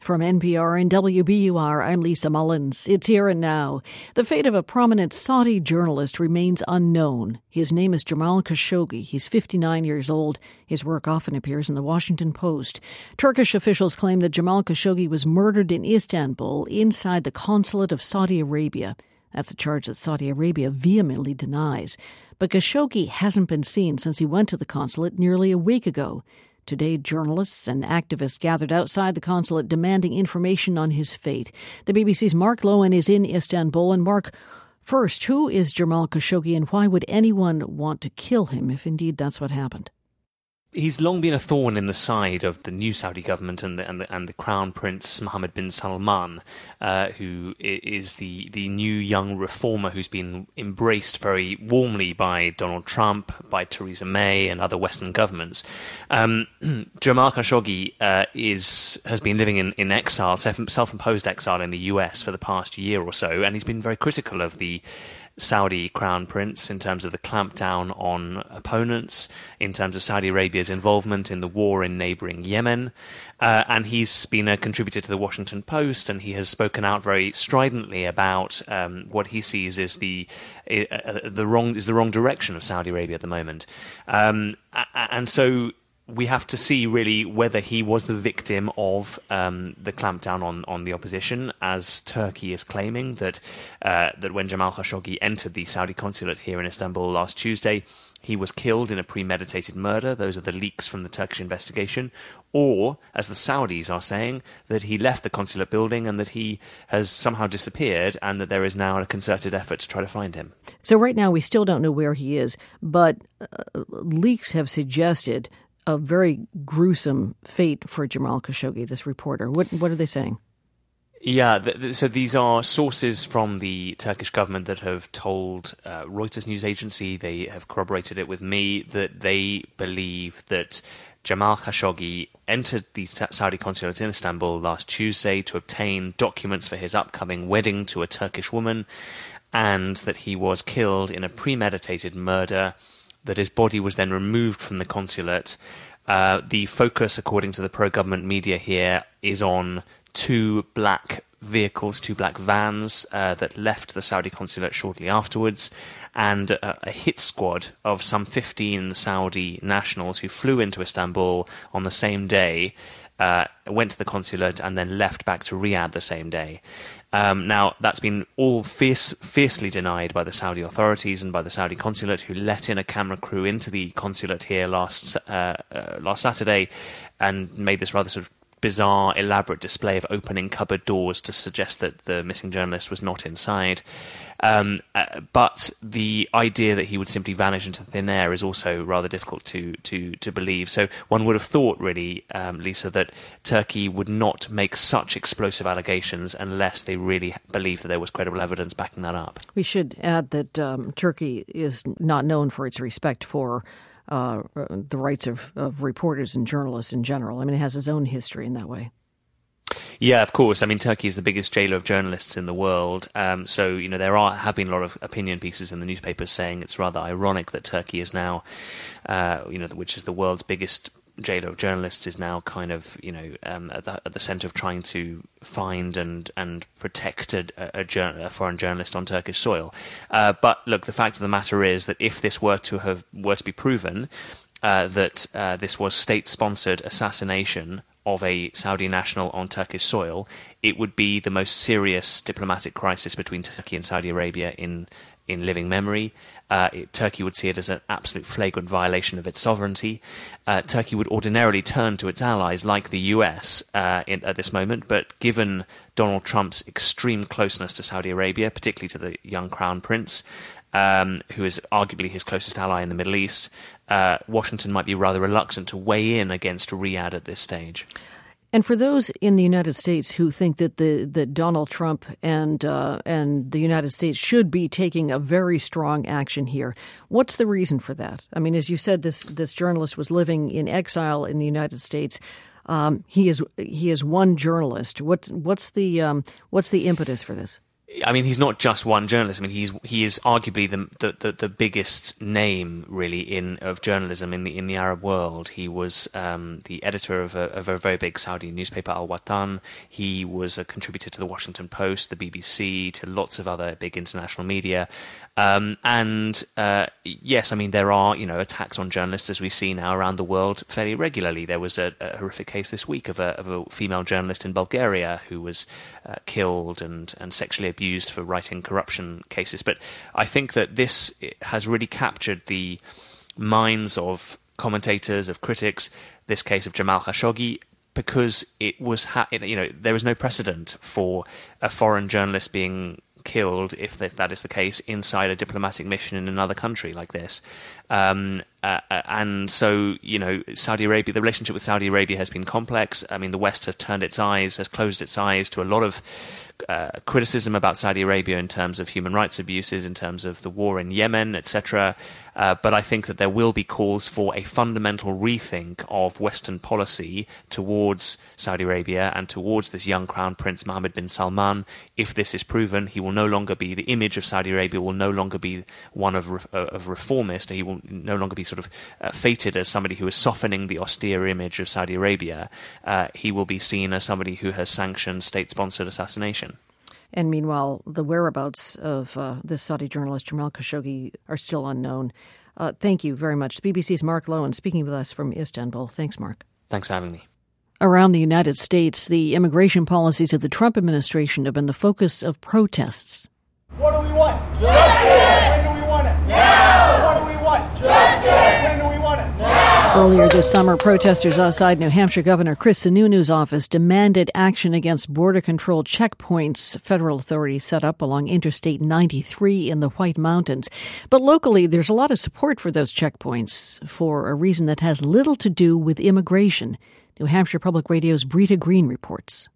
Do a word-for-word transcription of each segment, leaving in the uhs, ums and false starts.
From N P R and W B U R, I'm Lisa Mullins. It's Here and Now. The fate of a prominent Saudi journalist remains unknown. His name is Jamal Khashoggi. He's fifty-nine years old. His work often appears in the Washington Post. Turkish officials claim that Jamal Khashoggi was murdered in Istanbul inside the consulate of Saudi Arabia. That's a charge that Saudi Arabia vehemently denies. But Khashoggi hasn't been seen since he went to the consulate nearly a week ago. Today, journalists and activists gathered outside the consulate demanding information on his fate. The B B C's Mark Lowen is in Istanbul. And Mark, first, who is Jamal Khashoggi and why would anyone want to kill him if indeed that's what happened? He's long been a thorn in the side of the new Saudi government and the, and the, and the Crown Prince Mohammed bin Salman, uh, who is the, the new young reformer who's been embraced very warmly by Donald Trump, by Theresa May and other Western governments. Um, Jamal Khashoggi uh, is has been living in, in exile, self-imposed exile in the U S for the past year or so, and he's been very critical of the Saudi Crown Prince in terms of the clampdown on opponents, in terms of Saudi Arabia's involvement in the war in neighbouring Yemen. Uh, and he's been a contributor to the Washington Post, and he has spoken out very stridently about um, what he sees as the uh, the wrong is the wrong direction of Saudi Arabia at the moment. Um, and so we have to see really whether he was the victim of um, the clampdown on, on the opposition, as Turkey is claiming that uh, that when Jamal Khashoggi entered the Saudi consulate here in Istanbul last Tuesday, he was killed in a premeditated murder. Those are the leaks from the Turkish investigation. Or, as the Saudis are saying, that he left the consulate building and that he has somehow disappeared and that there is now a concerted effort to try to find him. So right now we still don't know where he is, but uh, leaks have suggested a very gruesome fate for Jamal Khashoggi, this reporter. What what are they saying? Yeah, th- th- so these are sources from the Turkish government that have told uh, Reuters news agency, they have corroborated it with me, that they believe that Jamal Khashoggi entered the Saudi consulate in Istanbul last Tuesday to obtain documents for his upcoming wedding to a Turkish woman, and that he was killed in a premeditated murder, that his body was then removed from the consulate. Uh, the focus, according to the pro-government media here, is on two black vehicles, two black vans uh, that left the Saudi consulate shortly afterwards, and a, a hit squad of some fifteen Saudi nationals who flew into Istanbul on the same day, uh, went to the consulate, and then left back to Riyadh the same day. Um, now, that's been all fierce, fiercely denied by the Saudi authorities and by the Saudi consulate, who let in a camera crew into the consulate here last uh, uh, last Saturday and made this rather sort of bizarre, elaborate display of opening cupboard doors to suggest that the missing journalist was not inside. Um, uh, but the idea that he would simply vanish into thin air is also rather difficult to to to believe. So one would have thought, really, um, Lisa, that Turkey would not make such explosive allegations unless they really believed that there was credible evidence backing that up. We should add that um, Turkey is not known for its respect for Uh, the rights of, of reporters and journalists in general. I mean, it has its own history in that way. Yeah, of course. I mean, Turkey is the biggest jailer of journalists in the world. Um, so, you know, there are have been a lot of opinion pieces in the newspapers saying it's rather ironic that Turkey is now, uh, you know, which is the world's biggest jailer of journalists, is now kind of, you know, um, at, the, at the centre of trying to find and and protect a, a, a foreign journalist on Turkish soil. Uh, but look, the fact of the matter is that if this were to have were to be proven, uh, that uh, this was state-sponsored assassination of a Saudi national on Turkish soil, it would be the most serious diplomatic crisis between Turkey and Saudi Arabia in in living memory. Uh, it, Turkey would see it as an absolute flagrant violation of its sovereignty. Uh, Turkey would ordinarily turn to its allies like the U S uh, in, at this moment, but given Donald Trump's extreme closeness to Saudi Arabia, particularly to the young Crown Prince, um, who is arguably his closest ally in the Middle East, uh, Washington might be rather reluctant to weigh in against Riyadh at this stage. And for those in the United States who think that the that Donald Trump and uh, and the United States should be taking a very strong action here, what's the reason for that? I mean, as you said, this this journalist was living in exile in the United States. Um, he is he is one journalist. What what's the um, what's the impetus for this? I mean, he's not just one journalist. I mean, he's he is arguably the the, the, the biggest name really in of journalism in the in the Arab world. He was um, the editor of a, of a very big Saudi newspaper, Al Watan. He was a contributor to the Washington Post, the B B C, to lots of other big international media. Um, and uh, yes, I mean, there are you know attacks on journalists, as we see now around the world fairly regularly. There was a, a horrific case this week of a of a female journalist in Bulgaria who was uh, killed and and sexually abused for writing corruption cases. But I think that this has really captured the minds of commentators, of critics, this case of Jamal Khashoggi, because it was, ha- you know, there is no precedent for a foreign journalist being killed, if that is the case, inside a diplomatic mission in another country like this. Um, uh, and so, you know, Saudi Arabia, the relationship with Saudi Arabia has been complex. I mean, the West has turned its eyes, has closed its eyes to a lot of uh, criticism about Saudi Arabia in terms of human rights abuses, in terms of the war in Yemen, et cetera. Uh, but I think that there will be calls for a fundamental rethink of Western policy towards Saudi Arabia and towards this young Crown Prince Mohammed bin Salman. If this is proven, he will no longer be, the image of Saudi Arabia will no longer be one of, uh, of reformist. He will no longer be sort of uh, fated as somebody who is softening the austere image of Saudi Arabia. Uh, he will be seen as somebody who has sanctioned state-sponsored assassination. And meanwhile, the whereabouts of uh, this Saudi journalist, Jamal Khashoggi, are still unknown. Uh, thank you very much. B B C's Mark Lowen speaking with us from Istanbul. Thanks, Mark. Thanks for having me. Around the United States, the immigration policies of the Trump administration have been the focus of protests. What do we want? Justice! When do we want it? Now! What do we want? Justice! When do we want it? Now! Earlier this summer, protesters outside New Hampshire Governor Chris Sununu's office demanded action against border control checkpoints federal authorities set up along Interstate ninety-three in the White Mountains. But locally, there's a lot of support for those checkpoints for a reason that has little to do with immigration. New Hampshire Public Radio's Brita Green reports.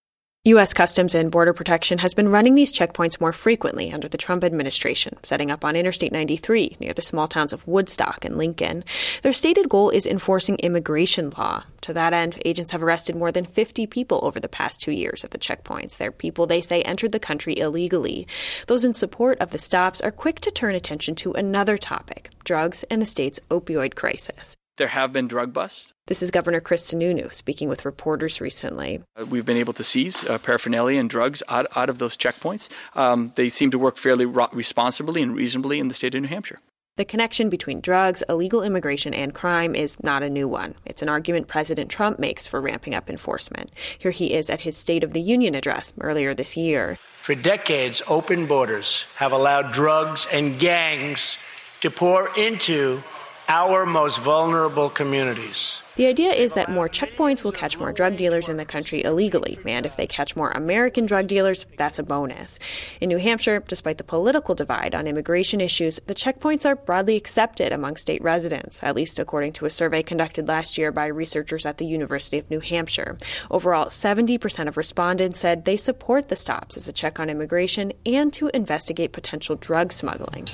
U S Customs and Border Protection has been running these checkpoints more frequently under the Trump administration, setting up on Interstate ninety-three near the small towns of Woodstock and Lincoln. Their stated goal is enforcing immigration law. To that end, agents have arrested more than fifty people over the past two years at the checkpoints. They're people they say entered the country illegally. Those in support of the stops are quick to turn attention to another topic, drugs and the state's opioid crisis. There have been drug busts. This is Governor Chris Sununu speaking with reporters recently. Uh, we've been able to seize uh, paraphernalia and drugs out, out of those checkpoints. Um, they seem to work fairly ro- responsibly and reasonably in the state of New Hampshire. The connection between drugs, illegal immigration, and crime is not a new one. It's an argument President Trump makes for ramping up enforcement. Here he is at his State of the Union address earlier this year. For decades, open borders have allowed drugs and gangs to pour into our most vulnerable communities. The idea is that more checkpoints will catch more drug dealers in the country illegally, and if they catch more American drug dealers, that's a bonus. In New Hampshire, despite the political divide on immigration issues, the checkpoints are broadly accepted among state residents, at least according to a survey conducted last year by researchers at the University of New Hampshire. Overall, seventy percent of respondents said they support the stops as a check on immigration and to investigate potential drug smuggling.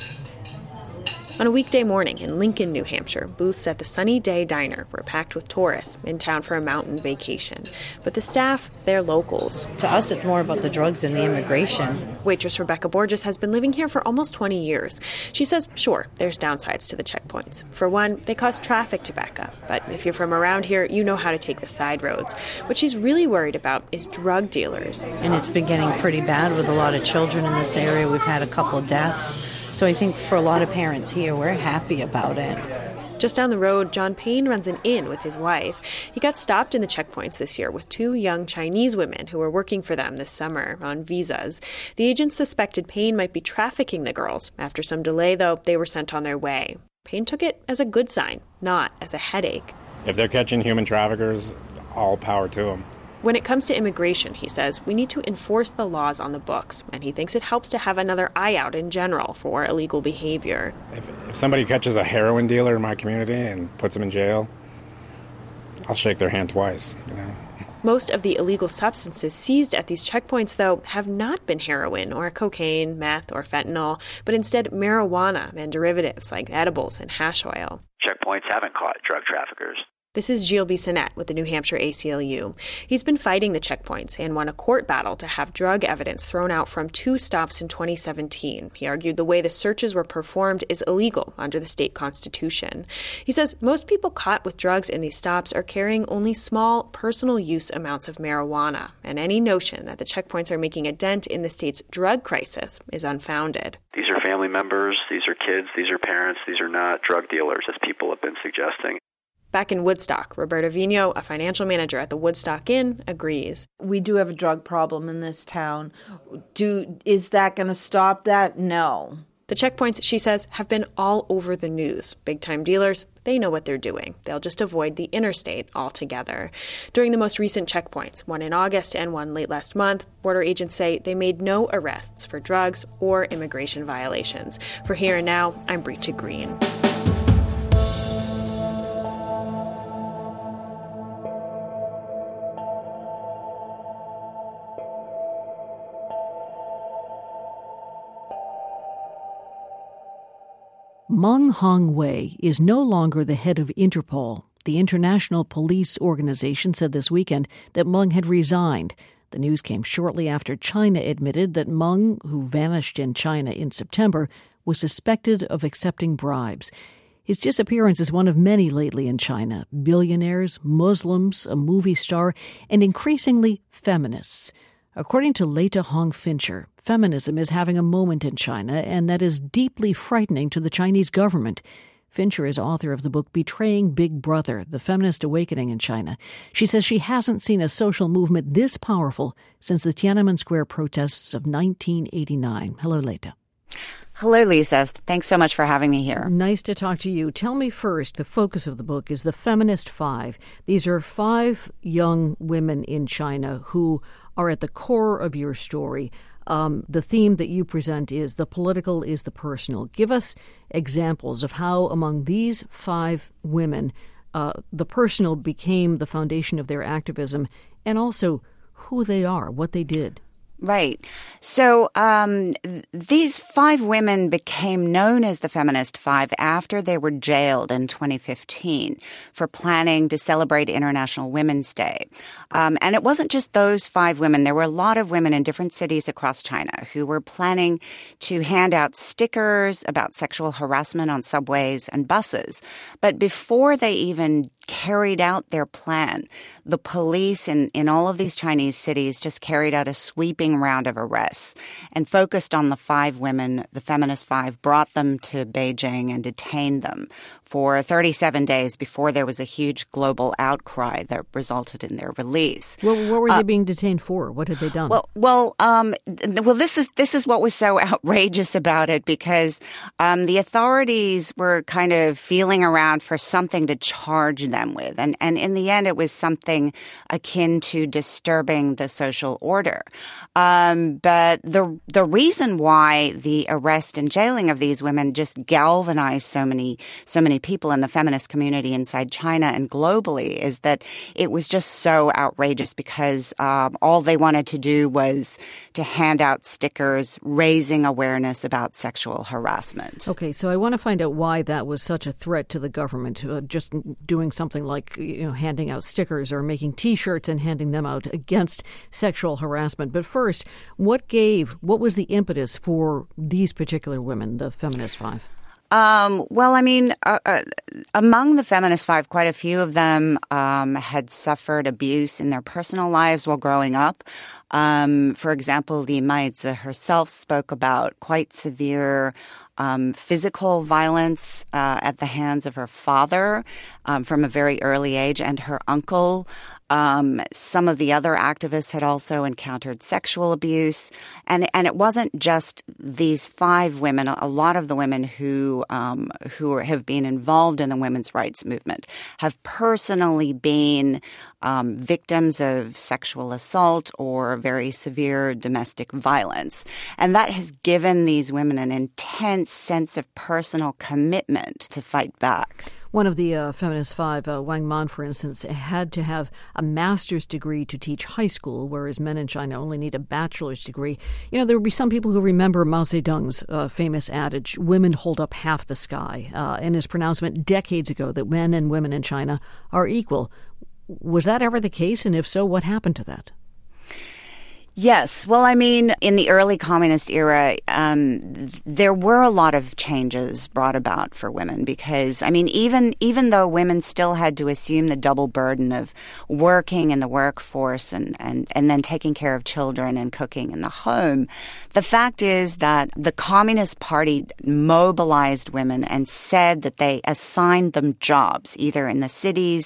On a weekday morning in Lincoln, New Hampshire, booths at the Sunny Day Diner were packed with tourists in town for a mountain vacation. But the staff, they're locals. To us, it's more about the drugs and the immigration. Waitress Rebecca Borges has been living here for almost twenty years. She says, sure, there's downsides to the checkpoints. For one, they cause traffic to back up. But if you're from around here, you know how to take the side roads. What she's really worried about is drug dealers. And it's been getting pretty bad with a lot of children in this area. We've had a couple of deaths. So I think for a lot of parents here, we're happy about it. Just down the road, John Payne runs an inn with his wife. He got stopped in the checkpoints this year with two young Chinese women who were working for them this summer on visas. The agents suspected Payne might be trafficking the girls. After some delay, though, they were sent on their way. Payne took it as a good sign, not as a headache. If they're catching human traffickers, all power to them. When it comes to immigration, he says, we need to enforce the laws on the books, and he thinks it helps to have another eye out in general for illegal behavior. If, if somebody catches a heroin dealer in my community and puts them in jail, I'll shake their hand twice, you know. Most of the illegal substances seized at these checkpoints, though, have not been heroin or cocaine, meth, or fentanyl, but instead marijuana and derivatives like edibles and hash oil. Checkpoints haven't caught drug traffickers. This is Gilles Bissonnette with the New Hampshire A C L U. He's been fighting the checkpoints and won a court battle to have drug evidence thrown out from two stops in twenty seventeen. He argued the way the searches were performed is illegal under the state constitution. He says most people caught with drugs in these stops are carrying only small, personal use amounts of marijuana, and any notion that the checkpoints are making a dent in the state's drug crisis is unfounded. These are family members, these are kids, these are parents, these are not drug dealers, as people have been suggesting. Back in Woodstock, Roberta Vino, a financial manager at the Woodstock Inn, agrees. We do have a drug problem in this town. Do is that going to stop that? No. The checkpoints, she says, have been all over the news. Big-time dealers, they know what they're doing. They'll just avoid the interstate altogether. During the most recent checkpoints, one in August and one late last month, border agents say they made no arrests for drugs or immigration violations. For Here and Now, I'm Breacha Green. Meng Hongwei is no longer the head of Interpol. The international police organization said this weekend that Meng had resigned. The news came shortly after China admitted that Meng, who vanished in China in September, was suspected of accepting bribes. His disappearance is one of many lately in China. Billionaires, Muslims, a movie star, and increasingly feminists. According to Leta Hong Fincher, feminism is having a moment in China, and that is deeply frightening to the Chinese government. Fincher is author of the book Betraying Big Brother, The Feminist Awakening in China. She says she hasn't seen a social movement this powerful since the Tiananmen Square protests of nineteen eighty-nine. Hello, Leta. Hello, Lisa. Thanks so much for having me here. Nice to talk to you. Tell me first, the focus of the book is the Feminist Five. These are five young women in China who are at the core of your story. Um, the theme that you present is the political is the personal. Give us examples of how among these five women uh, the personal became the foundation of their activism, and also who they are, what they did. Right. So um, th- these five women became known as the Feminist Five after they were jailed in twenty fifteen for planning to celebrate International Women's Day. Um, and it wasn't just those five women. There were a lot of women in different cities across China who were planning to hand out stickers about sexual harassment on subways and buses. But before they even carried out their plan, the police in, in all of these Chinese cities just carried out a sweeping round of arrests and focused on the five women, the Feminist Five, brought them to Beijing and detained them for thirty-seven days before there was a huge global outcry that resulted in their release. Well, what were uh, they being detained for? What had they done? Well, well, um, well, this is this is what was so outrageous about it, because um, the authorities were kind of feeling around for something to charge them with, and and in the end, it was something akin to disturbing the social order. Um, but the the reason why the arrest and jailing of these women just galvanized so many so many people in the feminist community inside China and globally is that it was just so outrageous, because um, all they wanted to do was to hand out stickers raising awareness about sexual harassment. Okay, so I want to find out why that was such a threat to the government, uh, just doing something like, you know, handing out stickers or making T-shirts and handing them out against sexual harassment. But first, what gave, what was the impetus for these particular women, the Feminist Five? Um, well, I mean, uh, uh, among the Feminist Five, quite a few of them um, had suffered abuse in their personal lives while growing up. Um, for example, Li Maizi herself spoke about quite severe um, physical violence uh, at the hands of her father um, from a very early age, and her uncle. Um, some of the other activists had also encountered sexual abuse. And, and it wasn't just these five women. A lot of the women who, um, who have been involved in the women's rights movement have personally been um, victims of sexual assault or very severe domestic violence. And that has given these women an intense sense of personal commitment to fight back. One of the uh, Feminist Five, uh, Wang Man, for instance, had to have a master's degree to teach high school, whereas men in China only need a bachelor's degree. You know, there would be some people who remember Mao Zedong's uh, famous adage, women hold up half the sky, uh, and his pronouncement decades ago that men and women in China are equal. Was that ever the case? And if so, what happened to that? Yes. Well, I mean, in the early communist era, um, there were a lot of changes brought about for women because, I mean, even even though women still had to assume the double burden of working in the workforce and, and, and then taking care of children and cooking in the home, the fact is that the Communist Party mobilized women and said that they assigned them jobs, either in the cities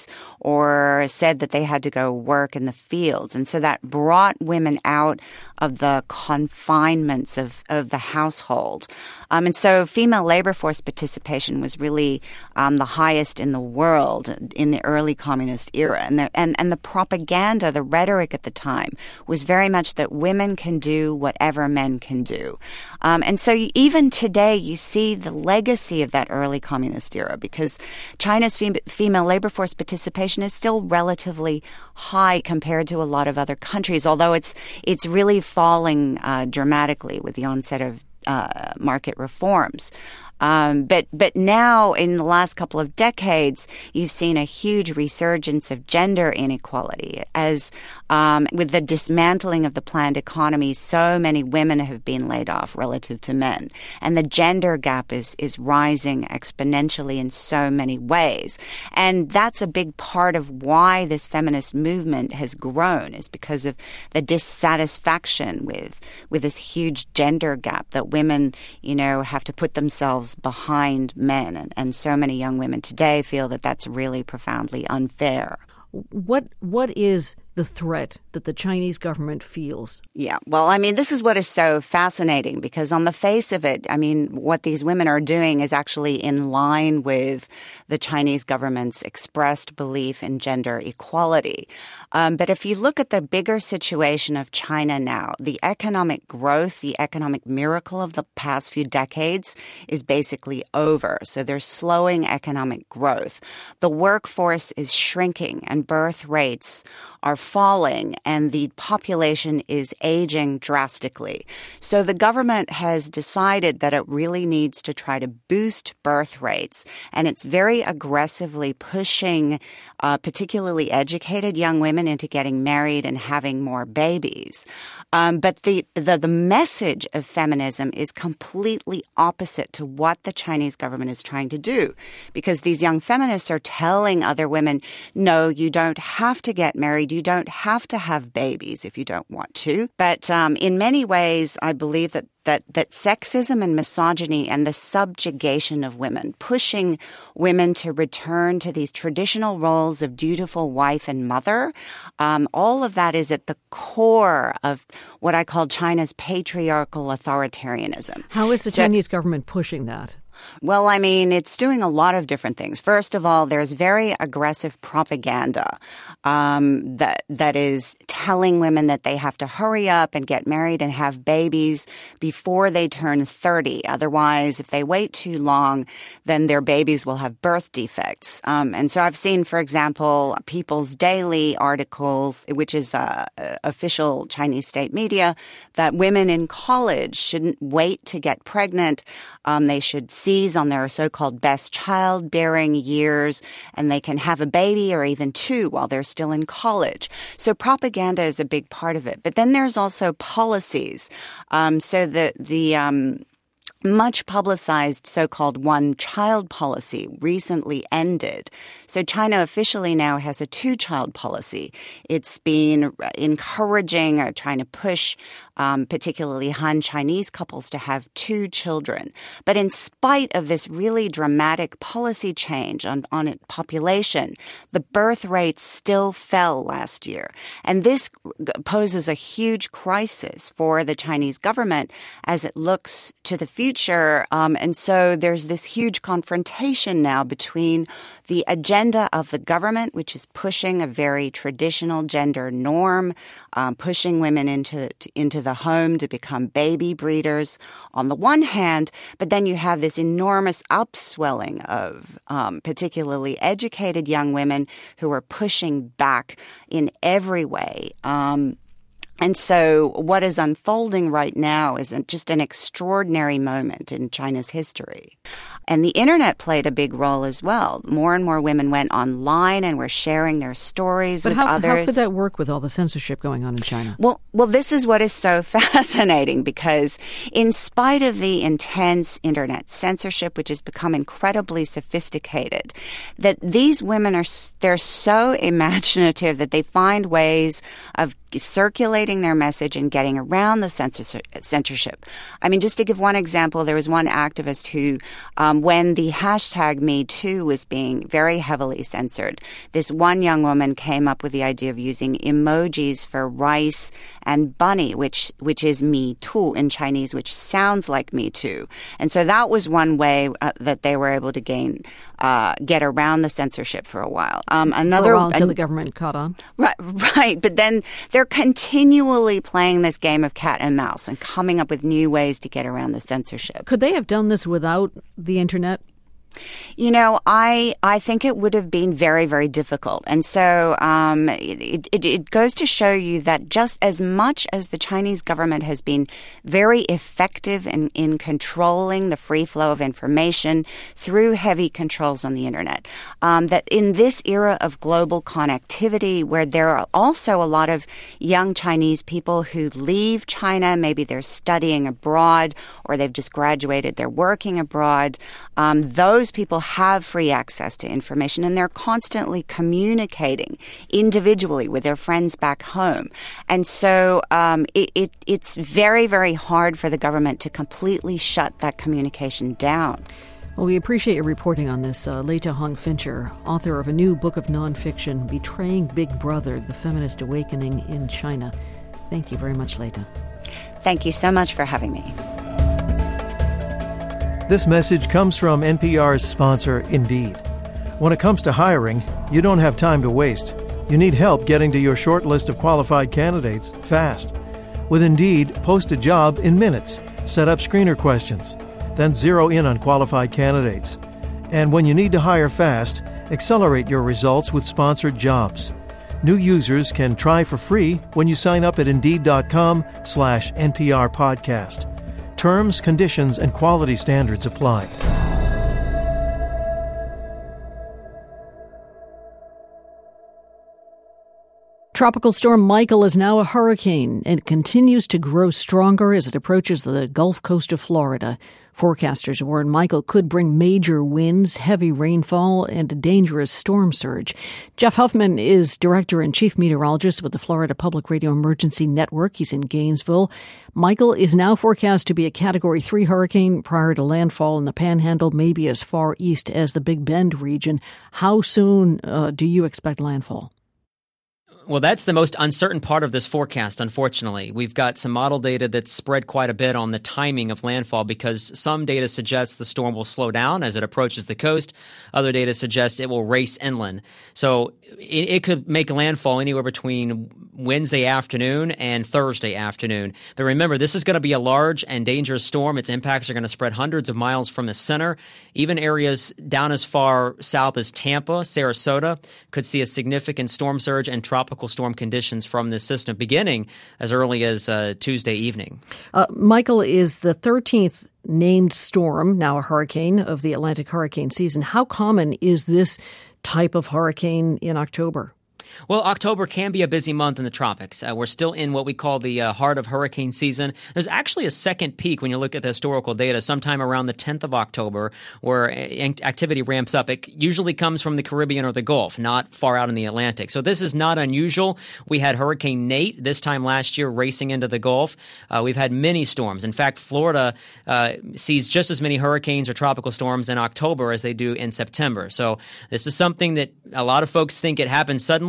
or said that they had to go work in the fields. And so that brought women out out of the confinements of, of the household. Um, and so female labor force participation was really um, the highest in the world in the early communist era. And the, and, and the propaganda, the rhetoric at the time was very much that women can do whatever men can do. Um, and so you, even today you see the legacy of that early communist era because China's fem- female labor force participation is still relatively high compared to a lot of other countries, although it's it's really falling uh, dramatically with the onset of uh, market reforms. Um, but but now, in the last couple of decades, you've seen a huge resurgence of gender inequality. As um, with the dismantling of the planned economy, so many women have been laid off relative to men, and the gender gap is is rising exponentially in so many ways. And that's a big part of why this feminist movement has grown, is because of the dissatisfaction with with this huge gender gap that women, you know, have to put themselves behind men. And, and so many young women today feel that that's really profoundly unfair. What What is the threat that the Chinese government feels? Yeah, well, I mean, this is what is so fascinating because on the face of it, I mean, what these women are doing is actually in line with the Chinese government's expressed belief in gender equality. Um, but if you look at the bigger situation of China now, the economic growth, the economic miracle of the past few decades is basically over. So there's slowing economic growth. The workforce is shrinking and birth rates are falling and the population is aging drastically. So the government has decided that it really needs to try to boost birth rates, and it's very aggressively pushing uh, particularly educated young women into getting married and having more babies. Um, but the, the the message of feminism is completely opposite to what the Chinese government is trying to do, because these young feminists are telling other women, no, you don't have to get married. You don't have to have babies if you don't want to. But um, in many ways, I believe that That, that sexism and misogyny and the subjugation of women, pushing women to return to these traditional roles of dutiful wife and mother, um, all of that is at the core of what I call China's patriarchal authoritarianism. How is the so, Chinese government pushing that? Well, I mean, it's doing a lot of different things. First of all, there's very aggressive propaganda um, that that is telling women that they have to hurry up and get married and have babies before they turn thirty. Otherwise, if they wait too long, then their babies will have birth defects. Um, and so I've seen, for example, People's Daily articles, which is uh, official Chinese state media, that women in college shouldn't wait to get pregnant. Um, they should seize on their so-called best childbearing years, and they can have a baby or even two while they're still in college. So propaganda is a big part of it. But then there's also policies. Um, so the the um, much publicized so-called one-child policy recently ended. So China officially now has a two-child policy. It's been encouraging or trying to push Um, particularly Han Chinese couples to have two children. But in spite of this really dramatic policy change on, on its population, the birth rates still fell last year. And this poses a huge crisis for the Chinese government as it looks to the future. Um, and so there's this huge confrontation now between the agenda of the government, which is pushing a very traditional gender norm, um, pushing women into into the home to become baby breeders on the one hand, but then you have this enormous upswelling of um, particularly educated young women who are pushing back in every way. Um, And so what is unfolding right now is just an extraordinary moment in China's history. And the internet played a big role as well. More and more women went online and were sharing their stories but with how, others. How could that work with all the censorship going on in China? Well, well, this is what is so fascinating, because in spite of the intense internet censorship, which has become incredibly sophisticated, that these women are, they're so imaginative that they find ways of circulating their message and getting around the censorship. I mean, just to give one example, there was one activist who, um, when the hashtag Me Too was being very heavily censored, this one young woman came up with the idea of using emojis for rice and bunny, which which is Me Too in Chinese, which sounds like Me Too. And so that was one way uh, that they were able to gain uh, get around the censorship for a while. Um, another for a while until an, the government caught on. Right, right. But then they're continually playing this game of cat and mouse and coming up with new ways to get around the censorship. Could they have done this without the internet? You know, I I think it would have been very, very difficult. And so um, it, it, it goes to show you that just as much as the Chinese government has been very effective in, in controlling the free flow of information through heavy controls on the internet, um, that in this era of global connectivity, where there are also a lot of young Chinese people who leave China, maybe they're studying abroad or they've just graduated, they're working abroad, um, those people have free access to information, and they're constantly communicating individually with their friends back home. And so um, it, it, it's very, very hard for the government to completely shut that communication down. Well, we appreciate your reporting on this. Uh, Leta Hong Fincher, author of a new book of nonfiction, Betraying Big Brother, The Feminist Awakening in China. Thank you very much, Leta. Thank you so much for having me. This message comes from N P R's sponsor, Indeed. When it comes to hiring, you don't have time to waste. You need help getting to your short list of qualified candidates fast. With Indeed, post a job in minutes, set up screener questions, then zero in on qualified candidates. And when you need to hire fast, accelerate your results with sponsored jobs. New users can try for free when you sign up at Indeed.com slash NPR podcast. Terms, conditions, and quality standards apply. Tropical storm Michael is now a hurricane and continues to grow stronger as it approaches the Gulf Coast of Florida. Forecasters warn Michael could bring major winds, heavy rainfall, and a dangerous storm surge. Jeff Huffman is Director and Chief Meteorologist with the Florida Public Radio Emergency Network. He's in Gainesville. Michael is now forecast to be a Category three hurricane prior to landfall in the Panhandle, maybe as far east as the Big Bend region. How soon uh, do you expect landfall? Well, that's the most uncertain part of this forecast, unfortunately. We've got some model data that's spread quite a bit on the timing of landfall because some data suggests the storm will slow down as it approaches the coast. Other data suggests it will race inland. So it, it could make landfall anywhere between Wednesday afternoon and Thursday afternoon. But remember, this is going to be a large and dangerous storm. Its impacts are going to spread hundreds of miles from the center. Even areas down as far south as Tampa, Sarasota, could see a significant storm surge and tropical storm conditions from this system beginning as early as uh, Tuesday evening. Uh, Michael is the thirteenth named storm, now a hurricane, of the Atlantic hurricane season. How common is this type of hurricane in October? Well, October can be a busy month in the tropics. Uh, we're still in what we call the uh, heart of hurricane season. There's actually a second peak when you look at the historical data, sometime around the tenth of October, where activity ramps up. It usually comes from the Caribbean or the Gulf, not far out in the Atlantic. So this is not unusual. We had Hurricane Nate this time last year racing into the Gulf. Uh, we've had many storms. In fact, Florida uh, sees just as many hurricanes or tropical storms in October as they do in September. So this is something that a lot of folks think it happens suddenly.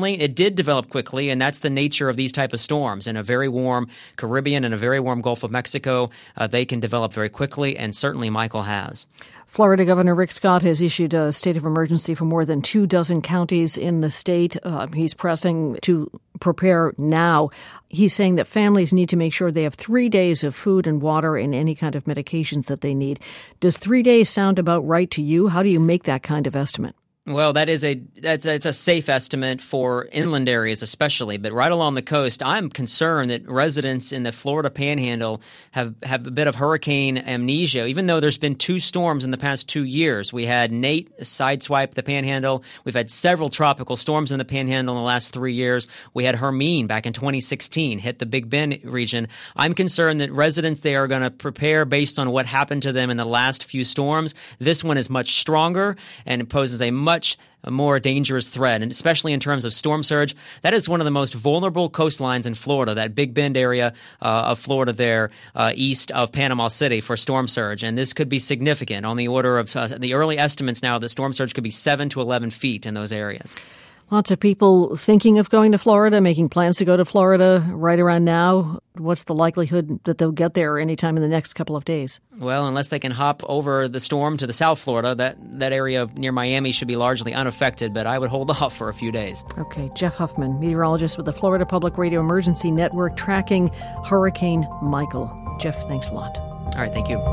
unfortunately, it did develop quickly, and that's the nature of these type of storms. In a very warm Caribbean and a very warm Gulf of Mexico, uh, they can develop very quickly, and certainly Michael has. Florida Governor Rick Scott has issued a state of emergency for more than two dozen counties in the state. Uh, he's pressing to prepare now. He's saying that families need to make sure they have three days of food and water and any kind of medications that they need. Does three days sound about right to you? How do you make that kind of estimate? Well, that is a that's a, it's a safe estimate for inland areas especially, but right along the coast, I'm concerned that residents in the Florida Panhandle have, have a bit of hurricane amnesia, even though there's been two storms in the past two years. We had Nate sideswipe the Panhandle. We've had several tropical storms in the Panhandle in the last three years. We had Hermine back in twenty sixteen hit the Big Bend region. I'm concerned that residents there are going to prepare based on what happened to them in the last few storms. This one is much stronger and it poses a much a more dangerous threat, and especially in terms of storm surge. That is one of the most vulnerable coastlines in Florida, that Big Bend area uh, of Florida there uh, east of Panama City for storm surge. And this could be significant on the order of uh, the early estimates now that storm surge could be seven to eleven feet in those areas. Lots of people thinking of going to Florida, making plans to go to Florida right around now. What's the likelihood that they'll get there anytime in the next couple of days? Well, unless they can hop over the storm to the South Florida, that, that area near Miami should be largely unaffected, but I would hold off for a few days. Okay, Jeff Huffman, meteorologist with the Florida Public Radio Emergency Network, tracking Hurricane Michael. Jeff, thanks a lot. All right, thank you.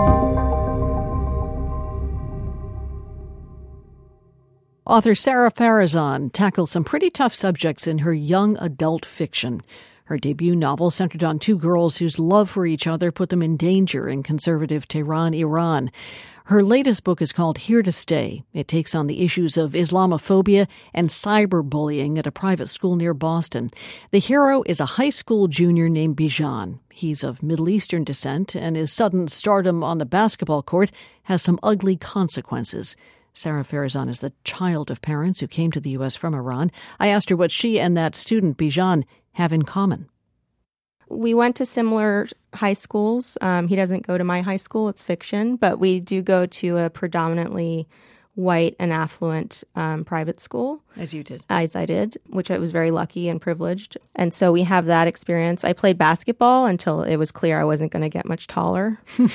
Author Sarah Farazan tackles some pretty tough subjects in her young adult fiction. Her debut novel centered on two girls whose love for each other put them in danger in conservative Tehran, Iran. Her latest book is called Here to Stay. It takes on the issues of Islamophobia and cyberbullying at a private school near Boston. The hero is a high school junior named Bijan. He's of Middle Eastern descent, and his sudden stardom on the basketball court has some ugly consequences. Sarah Farazan is the child of parents who came to the U S from Iran. I asked her what she and that student, Bijan, have in common. We went to similar high schools. Um, he doesn't go to my high school. It's fiction. But we do go to a predominantly white and affluent um, private school. As you did. As I did, which I was very lucky and privileged. And so we have that experience. I played basketball until it was clear I wasn't going to get much taller.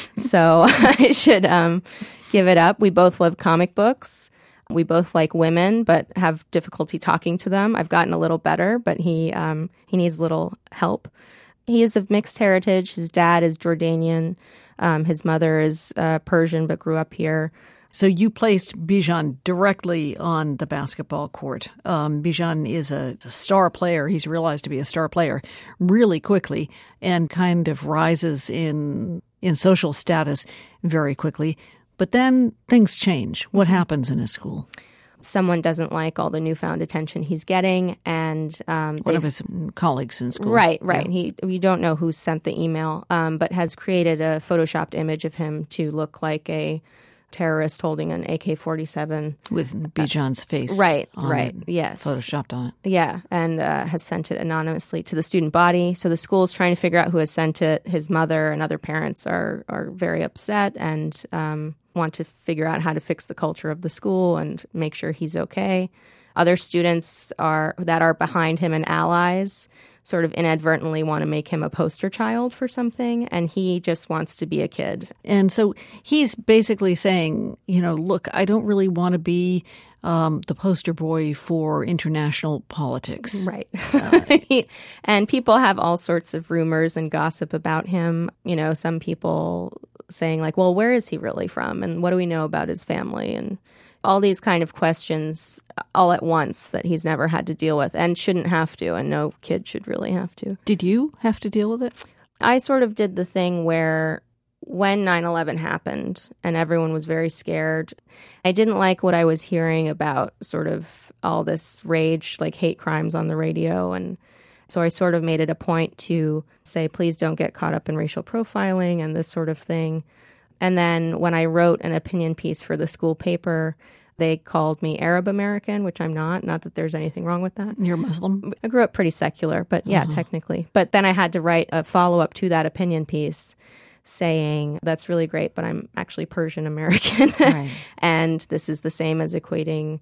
So I should um, give it up. We both love comic books. We both like women, but have difficulty talking to them. I've gotten a little better, but he um, he needs a little help. He is of mixed heritage. His dad is Jordanian. Um, his mother is uh, Persian, but grew up here. So you placed Bijan directly on the basketball court. Um, Bijan is a, a star player. He's realized to be a star player really quickly and kind of rises in in social status very quickly. But then things change. What happens in his school? Someone doesn't like all the newfound attention he's getting, and um, one of his colleagues in school. Right, right. Yeah. He we don't know who sent the email, um, but has created a photoshopped image of him to look like a terrorist holding an A K forty-seven with Bijan's face. Right, on right. It, yes, photoshopped on it. Yeah, and uh, has sent it anonymously to the student body. So the school is trying to figure out who has sent it. His mother and other parents are are very upset and um, want to figure out how to fix the culture of the school and make sure he's okay. Other students are that are behind him and allies sort of inadvertently want to make him a poster child for something, and he just wants to be a kid. And so he's basically saying, you know, look, I don't really want to be um, the poster boy for international politics. Right. Uh, and people have all sorts of rumors and gossip about him. You know, some people saying like, well, where is he really from? And what do we know about his family? And all these kind of questions all at once that he's never had to deal with and shouldn't have to, and no kid should really have to. Did you have to deal with it? I sort of did the thing where when nine eleven happened and everyone was very scared, I didn't like what I was hearing about sort of all this rage, like hate crimes on the radio. And so I sort of made it a point to say, please don't get caught up in racial profiling and this sort of thing. And then when I wrote an opinion piece for the school paper, they called me Arab American, which I'm not. Not that there's anything wrong with that. You're Muslim? I grew up pretty secular, but yeah, uh-huh. technically. But then I had to write a follow-up to that opinion piece saying, that's really great, but I'm actually Persian American. Right. And this is the same as equating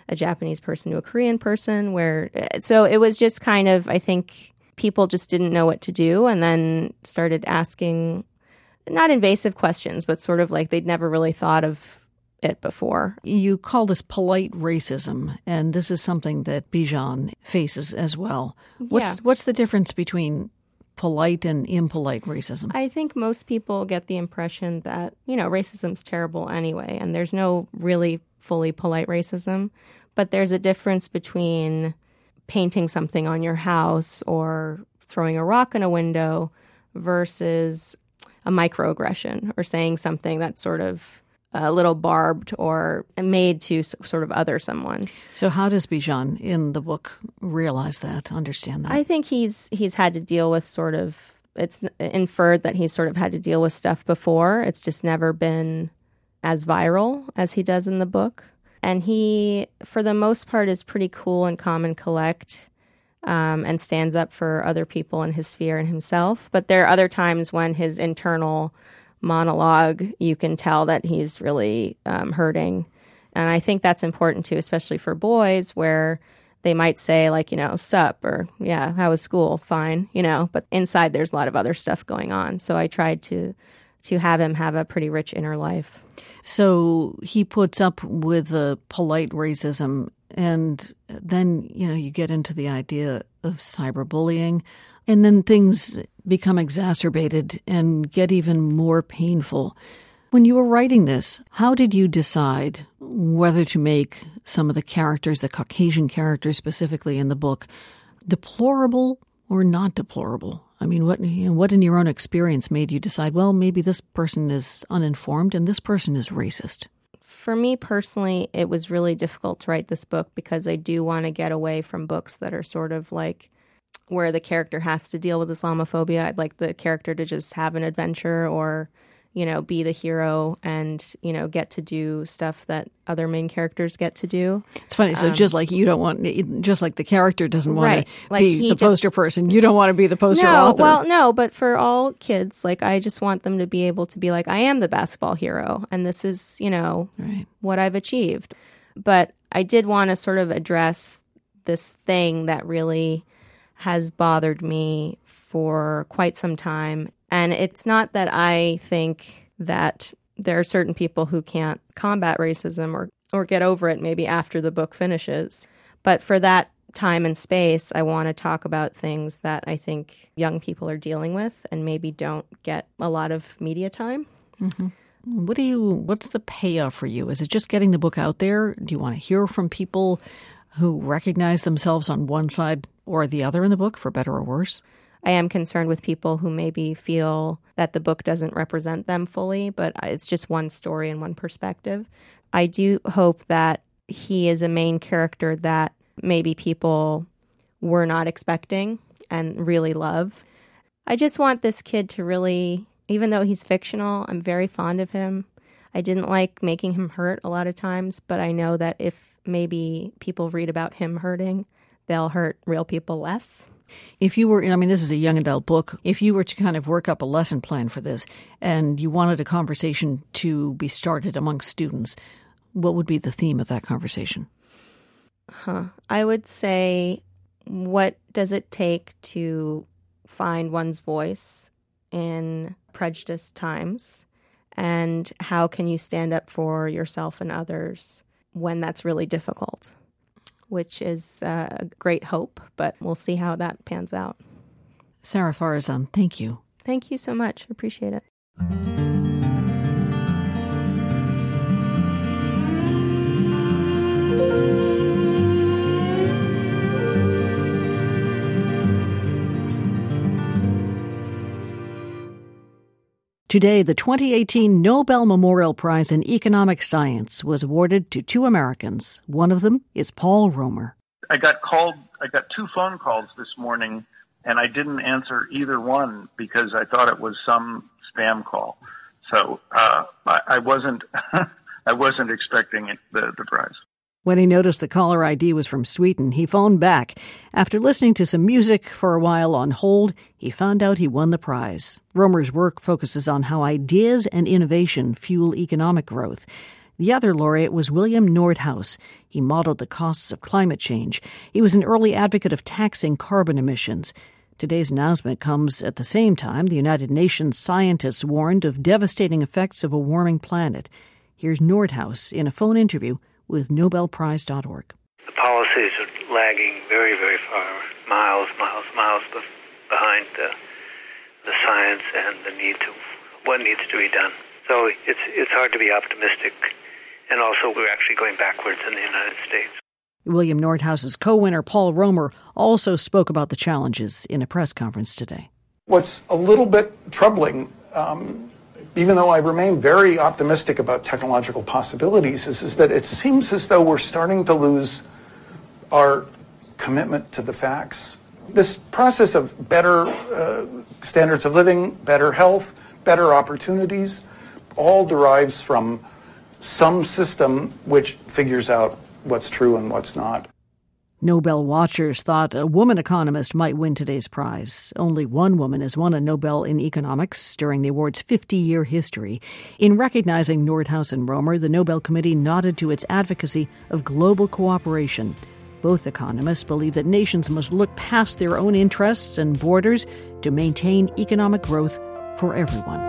a Japanese person to a Korean person, where so it was just kind of, I think people just didn't know what to do and then started asking not invasive questions, but sort of like they'd never really thought of it before. You call this polite racism, and this is something that Bijan faces as well. What's Yeah. what's the difference between polite and impolite racism? I think most people get the impression that, you know, racism's terrible anyway, and there's no really fully polite racism. But there's a difference between painting something on your house or throwing a rock in a window versus a microaggression or saying something that's sort of a little barbed or made to s- sort of other someone. So how does Bijan in the book realize that, understand that? I think he's he's had to deal with sort of, it's inferred that he's sort of had to deal with stuff before. It's just never been as viral as he does in the book. And he, for the most part, is pretty cool and calm and collect um, and stands up for other people in his sphere and himself. But there are other times when his internal monologue, you can tell that he's really um, hurting. And I think that's important too, especially for boys, where they might say like, you know, sup, or yeah, how was school? Fine, you know, but inside there's a lot of other stuff going on. So I tried to to have him have a pretty rich inner life. So he puts up with the polite racism, and then, you know, you get into the idea of cyberbullying, and then things become exacerbated and get even more painful. When you were writing this, how did you decide whether to make some of the characters, the Caucasian characters specifically in the book, deplorable or not deplorable? I mean, what you know, what in your own experience made you decide, well, maybe this person is uninformed and this person is racist? For me personally, it was really difficult to write this book because I do want to get away from books that are sort of like where the character has to deal with Islamophobia. I'd like the character to just have an adventure or, you know, be the hero and, you know, get to do stuff that other main characters get to do. It's funny. So Um, just like you don't want, just like the character doesn't want Right. to Like be he the poster just- person, you don't want to be the poster no, author. well, no, but for all kids, like I just want them to be able to be like, I am the basketball hero, and this is, you know, right. what I've achieved. But I did want to sort of address this thing that really has bothered me for quite some time. And it's not that I think that there are certain people who can't combat racism or, or get over it maybe after the book finishes. But for that time and space, I want to talk about things that I think young people are dealing with and maybe don't get a lot of media time. Mm-hmm. What do you? What's the payoff for you? Is it just getting the book out there? Do you want to hear from people who recognize themselves on one side or the other in the book, for better or worse? I am concerned with people who maybe feel that the book doesn't represent them fully, but it's just one story and one perspective. I do hope that he is a main character that maybe people were not expecting and really love. I just want this kid to really, even though he's fictional, I'm very fond of him. I didn't like making him hurt a lot of times, but I know that if maybe people read about him hurting, they'll hurt real people less. If you were, I mean, this is a young adult book. If you were to kind of work up a lesson plan for this and you wanted a conversation to be started among students, what would be the theme of that conversation? Huh. I would say, what does it take to find one's voice in prejudiced times? And how can you stand up for yourself and others when that's really difficult? Which is uh, a great hope, but we'll see how that pans out. Sarah Farzan, thank you. Thank you so much. Appreciate it. Today, the twenty eighteen Nobel Memorial Prize in Economic Science was awarded to two Americans. One of them is Paul Romer. I got called, I got two phone calls this morning, and I didn't answer either one because I thought it was some spam call. So uh, I, I wasn't, I wasn't expecting it, the, the prize. When he noticed the caller I D was from Sweden, he phoned back. After listening to some music for a while on hold, he found out he won the prize. Romer's work focuses on how ideas and innovation fuel economic growth. The other laureate was William Nordhaus. He modeled the costs of climate change. He was an early advocate of taxing carbon emissions. Today's announcement comes at the same time the United Nations scientists warned of devastating effects of a warming planet. Here's Nordhaus in a phone interview with Nobel Prize dot org. The policies are lagging very, very far, miles, miles, miles behind the, the science and the need to what needs to be done. So it's it's hard to be optimistic, and also we're actually going backwards in the United States. William Nordhaus's co-winner Paul Romer also spoke about the challenges in a press conference today. What's a little bit troubling, um, even though I remain very optimistic about technological possibilities, is, is that it seems as though we're starting to lose our commitment to the facts. This process of better uh, standards of living, better health, better opportunities, all derives from some system which figures out what's true and what's not. Nobel watchers thought a woman economist might win today's prize. Only one woman has won a Nobel in economics during the award's fifty-year history. In recognizing Nordhaus and Romer, the Nobel Committee nodded to its advocacy of global cooperation. Both economists believe that nations must look past their own interests and borders to maintain economic growth for everyone.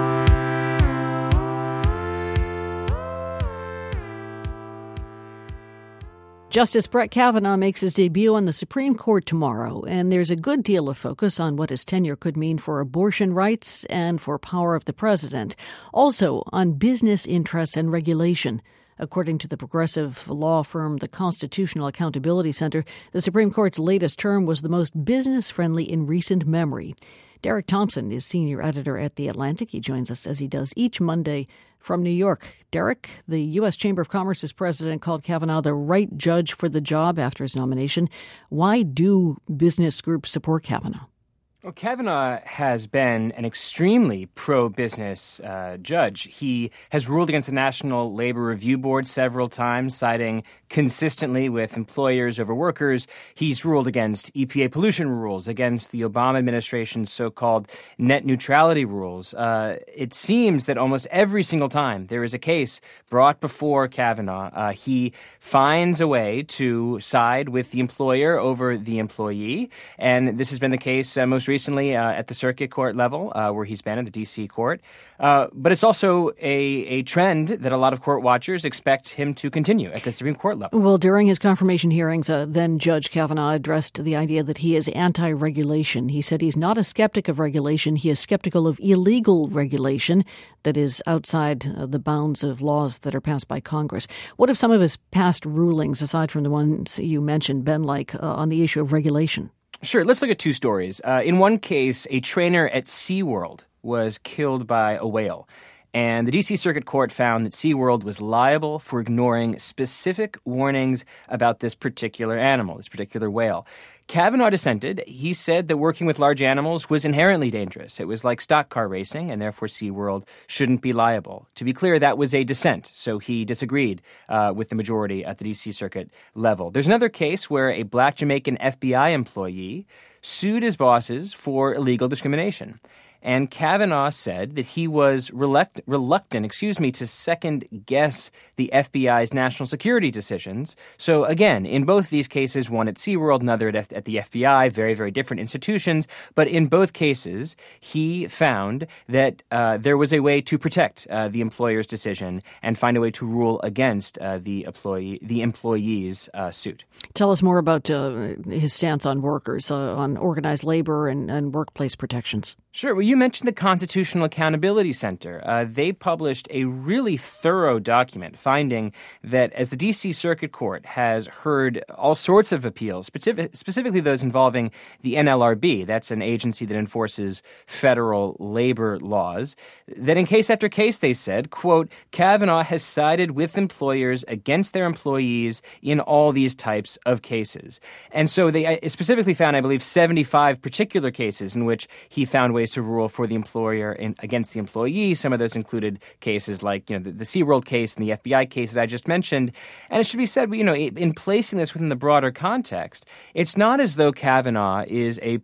Justice Brett Kavanaugh makes his debut on the Supreme Court tomorrow, and there's a good deal of focus on what his tenure could mean for abortion rights and for power of the president. Also on business interests and regulation. According to the progressive law firm, the Constitutional Accountability Center, the Supreme Court's latest term was the most business-friendly in recent memory. Derek Thompson is senior editor at The Atlantic. He joins us as he does each Monday from New York. Derek, the U S Chamber of Commerce's president called Kavanaugh the right judge for the job after his nomination. Why do business groups support Kavanaugh? Well, Kavanaugh has been an extremely pro-business uh, judge. He has ruled against the National Labor Review Board several times, siding consistently with employers over workers. He's ruled against E P A pollution rules, against the Obama administration's so-called net neutrality rules. Uh, it seems that almost every single time there is a case brought before Kavanaugh, uh, he finds a way to side with the employer over the employee. And this has been the case uh, most recently. recently uh, at the circuit court level, uh, where he's been at the D C court. Uh, but it's also a, a trend that a lot of court watchers expect him to continue at the Supreme Court level. Well, during his confirmation hearings, uh, then Judge Kavanaugh addressed the idea that he is anti-regulation. He said he's not a skeptic of regulation. He is skeptical of illegal regulation that is outside uh, the bounds of laws that are passed by Congress. What have some of his past rulings, aside from the ones you mentioned, been like uh, on the issue of regulation? Sure. Let's look at two stories. Uh, in one case, a trainer at SeaWorld was killed by a whale. And the D C Circuit Court found that SeaWorld was liable for ignoring specific warnings about this particular animal, this particular whale. Kavanaugh dissented. He said that working with large animals was inherently dangerous. It was like stock car racing, and therefore SeaWorld shouldn't be liable. To be clear, that was a dissent, so he disagreed uh, with the majority at the D C Circuit level. There's another case where a black Jamaican F B I employee sued his bosses for illegal discrimination. And Kavanaugh said that he was reluct- reluctant, excuse me, to second-guess the F B I's national security decisions. So again, in both these cases, one at SeaWorld, another at, F- at the F B I, very, very different institutions. But in both cases, he found that uh, there was a way to protect uh, the employer's decision and find a way to rule against uh, the employee, the employee's uh, suit. Tell us more about uh, his stance on workers, uh, on organized labor and, and workplace protections. Sure. Well, you mentioned the Constitutional Accountability Center. Uh, they published a really thorough document finding that as the D C Circuit Court has heard all sorts of appeals, specific, specifically those involving the N L R B, that's an agency that enforces federal labor laws, that in case after case, they said, quote, Kavanaugh has sided with employers against their employees in all these types of cases. And so they specifically found, I believe, seventy-five particular cases in which he found ways to rule for the employer in, against the employee. Some of those included cases like, you know, the, the SeaWorld case and the F B I case that I just mentioned. And it should be said, you know, in placing this within the broader context, it's not as though Kavanaugh is a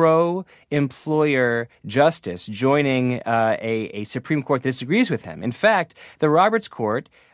pro-employer justice joining uh, a, a Supreme Court that disagrees with him. In fact, the Roberts Court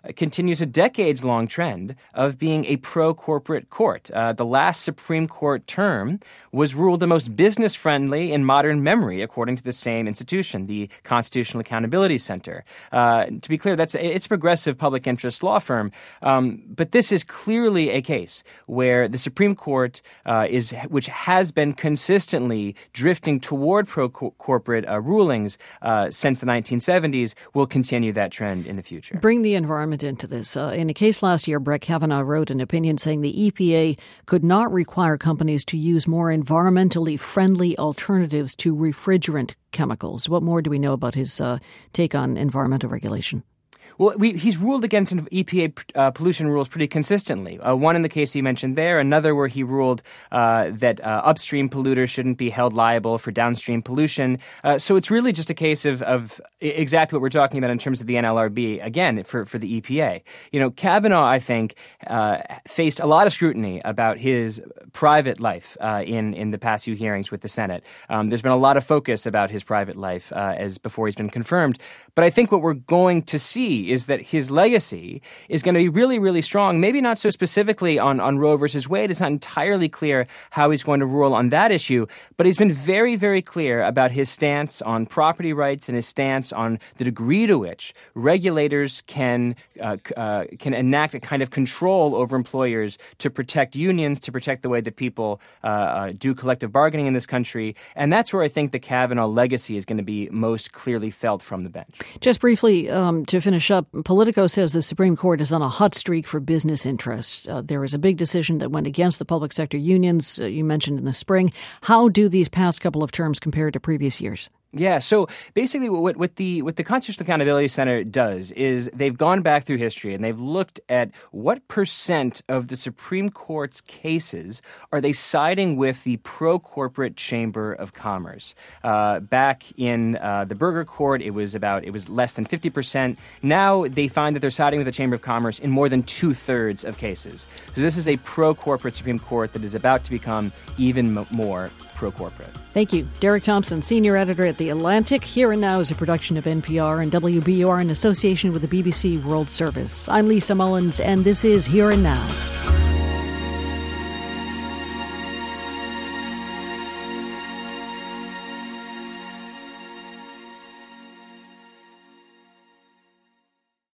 continues a decades-long trend of being a pro-corporate court. Uh, the last Supreme Court term was ruled the most business-friendly in modern memory, according to the same institution, the Constitutional Accountability Center. Uh, to be clear, that's it's a progressive public interest law firm, um, but this is clearly a case where the Supreme Court uh, is, which has been consistently drifting toward pro-corporate uh, rulings uh, since the nineteen seventies, will continue that trend in the future. Bring the environment into this. Uh, in a case last year, Brett Kavanaugh wrote an opinion saying the E P A could not require companies to use more environmentally friendly alternatives to refrigerant chemicals. What more do we know about his uh, take on environmental regulation? Well, we, he's ruled against E P A uh, pollution rules pretty consistently. Uh, one in the case he mentioned there, another where he ruled uh, that uh, upstream polluters shouldn't be held liable for downstream pollution. Uh, so it's really just a case of, of exactly what we're talking about in terms of the N L R B, again, for, for the E P A. You know, Kavanaugh, I think, uh, faced a lot of scrutiny about his private life uh, in, in the past few hearings with the Senate. Um, there's been a lot of focus about his private life uh, as before he's been confirmed. But I think what we're going to see is that his legacy is going to be really, really strong, maybe not so specifically on, on Roe versus Wade. It's not entirely clear how he's going to rule on that issue, but he's been very, very clear about his stance on property rights and his stance on the degree to which regulators can uh, uh, can enact a kind of control over employers to protect unions, to protect the way that people uh, uh, do collective bargaining in this country. And that's where I think the Kavanaugh legacy is going to be most clearly felt from the bench. Just briefly, um, to finish up, Politico says the Supreme Court is on a hot streak for business interests. Uh, there was a big decision that went against the public sector unions, uh, you mentioned in the spring. How do these past couple of terms compare to previous years? Yeah, so basically what, what the what the Constitutional Accountability Center does is they've gone back through history and they've looked at what percent of the Supreme Court's cases are they siding with the pro-corporate Chamber of Commerce. Uh, back in uh, the Burger Court, it was about it was less than fifty percent. Now they find that they're siding with the Chamber of Commerce in more than two-thirds of cases. So this is a pro-corporate Supreme Court that is about to become even m- more pro-corporate. Thank you. Derek Thompson, senior editor at The Atlantic. Here and Now is a production of N P R and W B U R in association with the B B C World Service. I'm Lisa Mullins, and this is Here and Now.